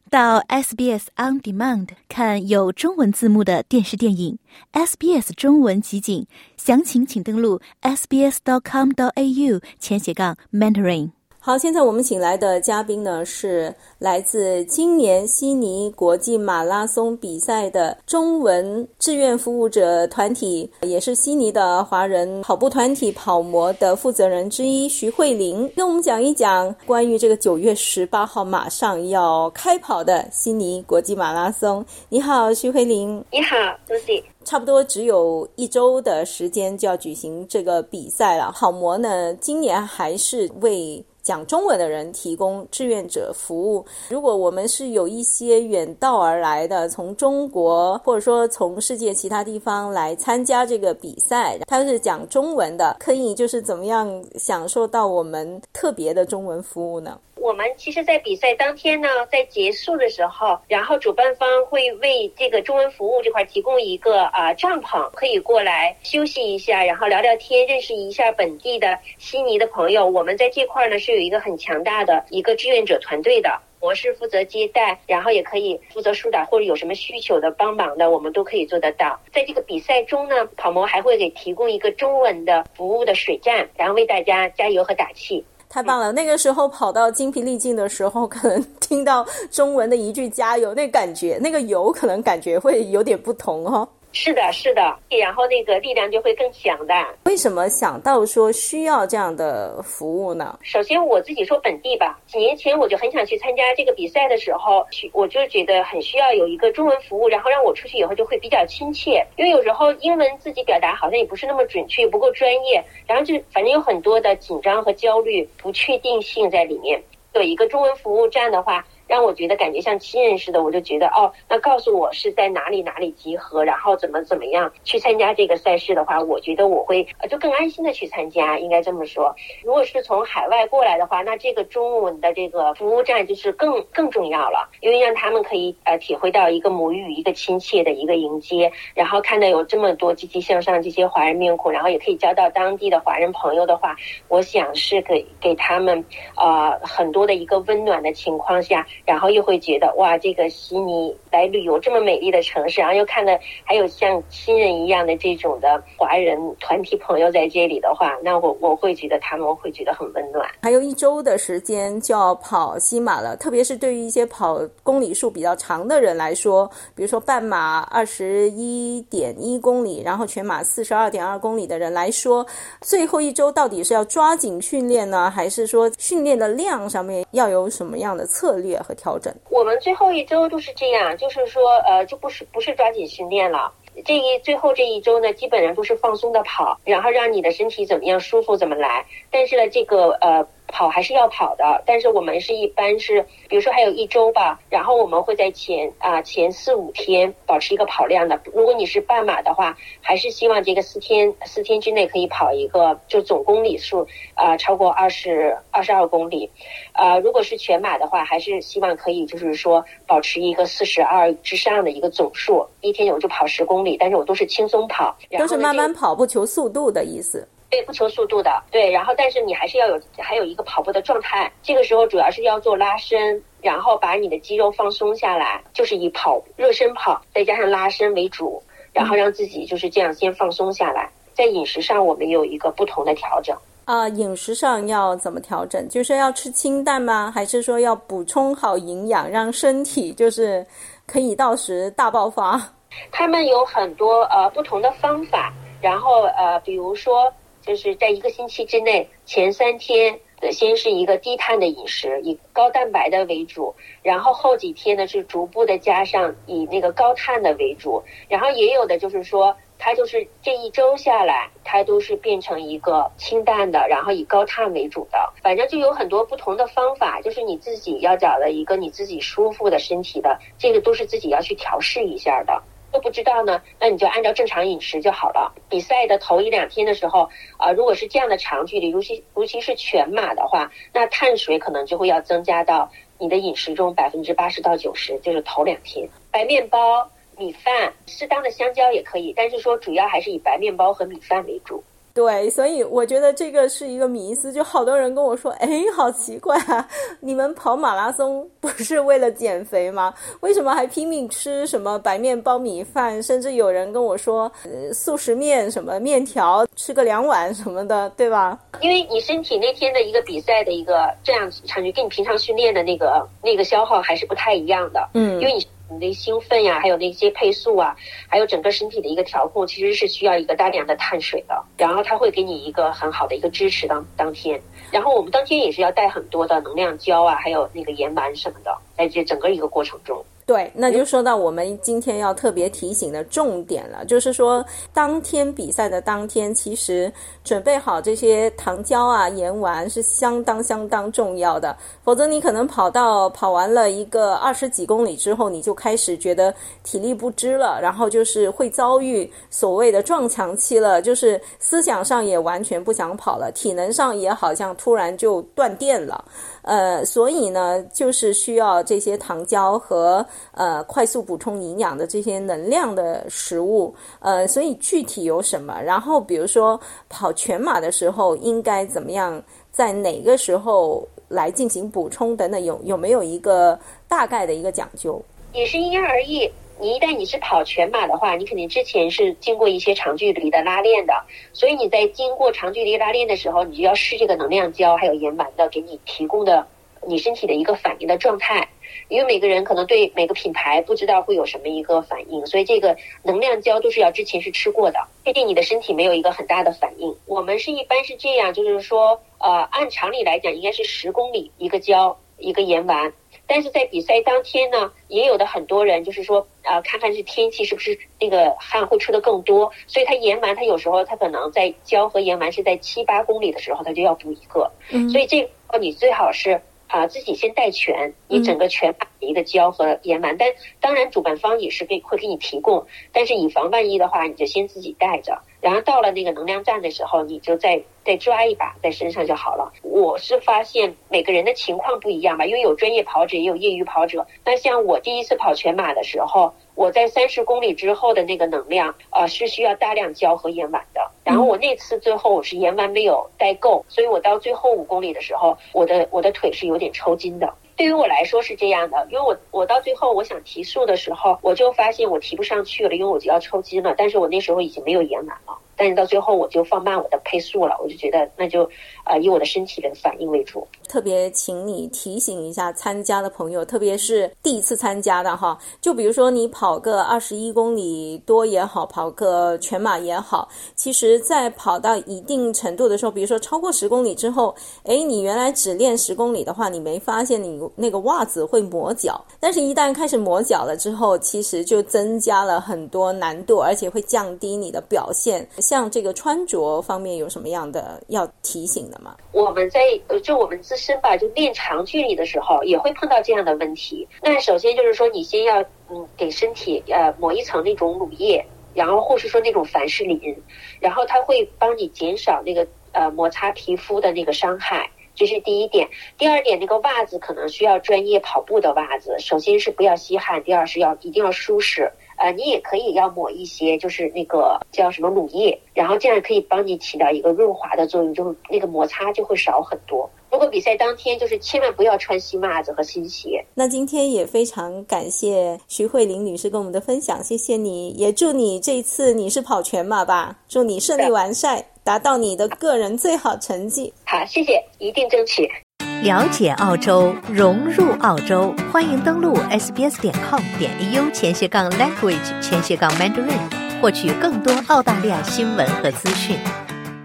到 SBS On Demand 看有中文字幕的电视电影 SBS 中文集锦，详情请登录 sbs.com.au/mentoring。好，现在我们请来的嘉宾呢是来自今年悉尼国际马拉松比赛的中文志愿服务者团体，也是悉尼的华人跑步团体跑模的负责人之一徐慧玲，跟我们讲一讲关于这个9月18号马上要开跑的悉尼国际马拉松。你好，徐慧玲。 你好，苏西。 差不多只有1周的时间就要举行这个比赛了。跑模呢，今年还是为讲中文的人提供志愿者服务。如果我们是有一些远道而来的，从中国或者说从世界其他地方来参加这个比赛，他是讲中文的，可以就是怎么样享受到我们特别的中文服务呢？ 我们其实在比赛当天呢，在结束的时候，然后主办方会为这个中文服务这块提供一个帐篷，可以过来休息一下，然后聊聊天，认识一下本地的悉尼的朋友。我们在这块呢是有一个很强大的一个志愿者团队的，我是负责接待，然后也可以负责疏导，或者有什么需求的帮忙的，我们都可以做得到。在这个比赛中呢，跑模还会给提供一个中文的服务的水站，然后为大家加油和打气。 太棒了，那个时候跑到精疲力尽的时候，可能听到中文的一句加油，那感觉那个油可能感觉会有点不同哦。 是的，是的，然后那个力量就会更强大。 为什么想到说需要这样的服务呢？ 首先我自己说本地吧，几年前我就很想去参加这个比赛的时候，我就觉得很需要有一个中文服务，然后让我出去以后就会比较亲切，因为有时候英文自己表达好像也不是那么准确，不够专业，然后就反正有很多的紧张和焦虑、不确定性在里面。有一个中文服务站的话，让我觉得感觉像亲人似的，我就觉得那告诉我是在哪里集合，然后怎么样去参加这个赛事的话，我觉得我会就更安心的去参加，应该这么说。如果是从海外过来的话，那这个中文的这个服务站就是更重要了，因为让他们可以体会到一个母语一个亲切的一个迎接，然后看到有这么多积极向上这些华人面孔，然后也可以交到当地的华人朋友的话，我想是给他们很多的一个温暖的情况下，然后又会觉得哇，这个悉尼来旅游这么美丽的城市，然后又看到还有像亲人一样的这种的华人团体朋友在这里的话，那我会觉得他们会觉得很温暖。 还有1周的时间就要跑西马了，特别是对于一些跑公里数比较长的人来说，比如说半马21.1公里，然后全马42.2公里的人来说，最后1周到底是要抓紧训练呢，还是说训练的量上面要有什么样的策略和调整？ 我们最后1周都是这样，就是说就不是抓紧训练了。最后这1周呢，基本上都是放松的跑，然后让你的身体怎么样舒服怎么来。但是呢，这个跑还是要跑的，但是我们是一般是，比如说还有1周吧，然后我们会在前4-5天保持一个跑量的。如果你是半马的话，还是希望这个4天之内可以跑一个就总公里数超过22公里。如果是全马的话，还是希望可以就是说保持一个42之上的一个总数。一天我就跑10公里，但是我都是轻松跑， 都是慢慢跑，不求速度的意思。 对，不求速度的，对，然后但是你还是还有一个跑步的状态，这个时候主要是要做拉伸，然后把你的肌肉放松下来，就是以热身跑再加上拉伸为主，然后让自己就是这样先放松下来。在饮食上我们有一个不同的调整。 饮食上要怎么调整？就是要吃清淡吗？还是说要补充好营养，让身体就是可以到时大爆发？ 他们有很多不同的方法，然后比如说就是在1个星期之内，前3天先是一个低碳的饮食，以高蛋白的为主，然后后几天呢是逐步的加上以那个高碳的为主，然后也有的就是说它就是这1周下来，它都是变成一个清淡的，然后以高碳为主的。反正就有很多不同的方法，就是你自己要找的一个你自己舒服的身体的，这个都是自己要去调试一下的。都不知道呢，那你就按照正常饮食就好了。比赛的头1-2天的时候如果是这样的长距离，尤其是全马的话，那碳水可能就会要增加到你的饮食中80%到90%，就是头2天。白面包、米饭，适当的香蕉也可以，但是说主要还是以白面包和米饭为主。 对，所以我觉得这个是一个迷思，就好多人跟我说，好奇怪啊，你们跑马拉松不是为了减肥吗？为什么还拼命吃什么白面包米饭，甚至有人跟我说速食面什么面条吃个2碗什么的，对吧？ 因为你身体那天的一个比赛的一个这样场景跟你平常训练的那个消耗还是不太一样的。因为你的兴奋呀，还有那些配速啊，还有整个身体的一个调控，其实是需要一个大量的碳水的，然后它会给你一个很好的一个支持当天。然后我们当天也是要带很多的能量胶啊，还有那个盐丸什么的，在这整个一个过程中。 对，那就说到我们今天要特别提醒的重点了，就是说当天比赛的当天，其实准备好这些糖胶啊、盐丸是相当重要的，否则你可能跑完了一个20几公里之后，你就开始觉得体力不支了，然后就是会遭遇所谓的撞墙期了，就是思想上也完全不想跑了，体能上也好像突然就断电了。所以呢，就是需要这些糖胶和快速补充营养的这些能量的食物。所以具体有什么？然后比如说跑全马的时候应该怎么样，在哪个时候来进行补充等等，有没有一个大概的一个讲究？ 也是因人而异。一旦你是跑全马的话，你肯定之前是经过一些长距离的拉练的，所以你在经过长距离拉练的时候，你就要试这个能量胶还有盐丸的给你提供的你身体的一个反应的状态。因为每个人可能对每个品牌不知道会有什么一个反应，所以这个能量胶都是要之前是吃过的，确定你的身体没有一个很大的反应。我们一般是这样，就是说按常理来讲应该是10公里一个胶一个盐丸，但是在比赛当天呢，也有的很多人就是说看看是天气是不是那个汗会出的更多，所以他盐丸他有时候他可能在胶和盐丸是在7、8公里的时候他就要补一个。所以这个你最好是自己先带全，你整个全马的一个胶和盐丸，但当然主办方也是会给你提供，但是以防万一的话，你就先自己带着，然后到了那个能量站的时候，你就再抓一把在身上就好了。我是发现每个人的情况不一样吧，因为有专业跑者也有业余跑者。那像我第一次跑全马的时候，我在30公里之后的那个能量是需要大量胶和盐丸的，然后我那次最后我是盐丸没有带够，所以我到最后5公里的时候，我的腿是有点抽筋的。对于我来说是这样的，因为我到最后我想提速的时候，我就发现我提不上去了，因为我就要抽筋了，但是我那时候已经没有盐丸了，但是到最后我就放慢我的配速了，我就觉得那就以我的身体的反应为主。 特别请你提醒一下参加的朋友，特别是第一次参加的哈，就比如说你跑个21公里多也好，跑个全马也好，其实在跑到一定程度的时候，比如说超过10公里之后，你原来只练10公里的话，你没发现你那个袜子会磨脚，但是一旦开始磨脚了之后，其实就增加了很多难度，而且会降低你的表现。像这个穿着方面有什么样的要提醒的吗？ 我们就我们自身吧，就练长距离的时候也会碰到这样的问题。那首先就是说你先要给身体抹一层那种乳液，然后或是说那种凡士林，然后它会帮你减少那个摩擦皮肤的那个伤害。这是第一点。第二点，那个袜子可能需要专业跑步的袜子，首先是不要吸汗，第二是一定要舒适。你也可以要抹一些就是那个叫什么乳液，然后这样可以帮你起到一个润滑的作用，就那个摩擦就会少很多。如果比赛当天就是千万不要穿新袜子和新鞋。 那今天也非常感谢徐慧玲女士跟我们的分享，谢谢你，也祝你这一次你是跑全马吧，祝你顺利完赛，达到你的个人最好成绩。 好，谢谢，一定争取。 了解澳洲，融入澳洲，欢迎登录 sbs.com.au/language/mandarin 获取更多澳大利亚新闻和资讯。